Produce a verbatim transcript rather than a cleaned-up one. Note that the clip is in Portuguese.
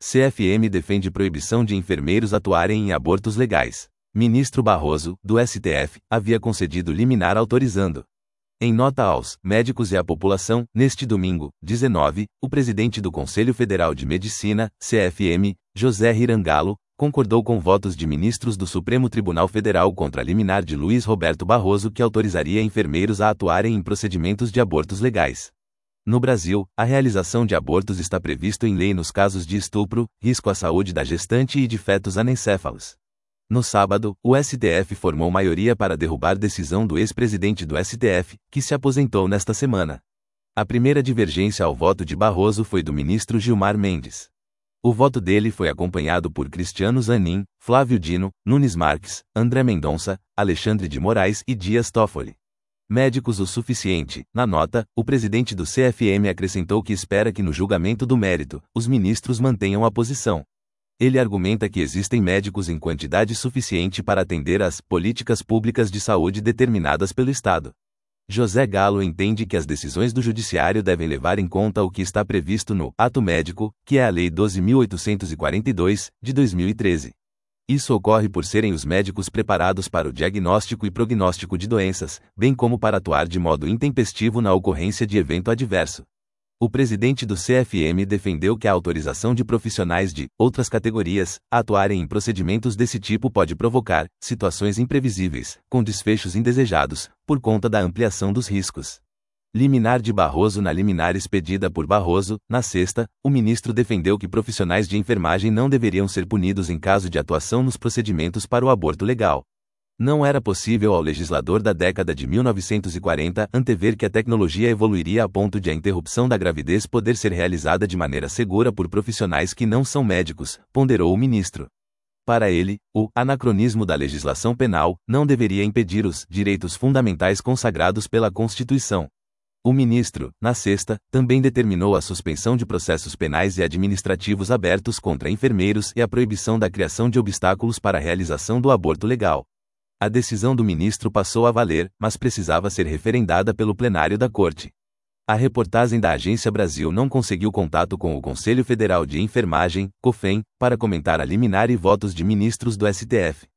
C F M defende proibição de enfermeiros atuarem em abortos legais. Ministro Barroso, do S T F, havia concedido liminar autorizando. Em nota aos médicos e à população, neste domingo, dezenove, o presidente do Conselho Federal de Medicina, C F M, José Hirangalo, concordou com votos de ministros do Supremo Tribunal Federal contra a liminar de Luiz Roberto Barroso que autorizaria enfermeiros a atuarem em procedimentos de abortos legais. No Brasil, a realização de abortos está previsto em lei nos casos de estupro, risco à saúde da gestante e de fetos anencéfalos. No sábado, o S T F formou maioria para derrubar decisão do ex-presidente do S T F, que se aposentou nesta semana. A primeira divergência ao voto de Barroso foi do ministro Gilmar Mendes. O voto dele foi acompanhado por Cristiano Zanin, Flávio Dino, Nunes Marques, André Mendonça, Alexandre de Moraes e Dias Toffoli. Médicos o suficiente. Na nota, o presidente do C F M acrescentou que espera que no julgamento do mérito, os ministros mantenham a posição. Ele argumenta que existem médicos em quantidade suficiente para atender às políticas públicas de saúde determinadas pelo Estado. José Galo entende que as decisões do Judiciário devem levar em conta o que está previsto no Ato Médico, que é a Lei doze mil oitocentos e quarenta e dois, de dois mil e treze. Isso ocorre por serem os médicos preparados para o diagnóstico e prognóstico de doenças, bem como para atuar de modo intempestivo na ocorrência de evento adverso. O presidente do C F M defendeu que a autorização de profissionais de outras categorias a atuarem em procedimentos desse tipo pode provocar situações imprevisíveis, com desfechos indesejados, por conta da ampliação dos riscos. Liminar de Barroso. Na liminar expedida por Barroso, na sexta, o ministro defendeu que profissionais de enfermagem não deveriam ser punidos em caso de atuação nos procedimentos para o aborto legal. Não era possível ao legislador da década de mil novecentos e quarenta antever que a tecnologia evoluiria a ponto de a interrupção da gravidez poder ser realizada de maneira segura por profissionais que não são médicos, ponderou o ministro. Para ele, o anacronismo da legislação penal não deveria impedir os direitos fundamentais consagrados pela Constituição. O ministro, na sexta, também determinou a suspensão de processos penais e administrativos abertos contra enfermeiros e a proibição da criação de obstáculos para a realização do aborto legal. A decisão do ministro passou a valer, mas precisava ser referendada pelo plenário da Corte. A reportagem da Agência Brasil não conseguiu contato com o Conselho Federal de Enfermagem, COFEN, para comentar a liminar e votos de ministros do S T F.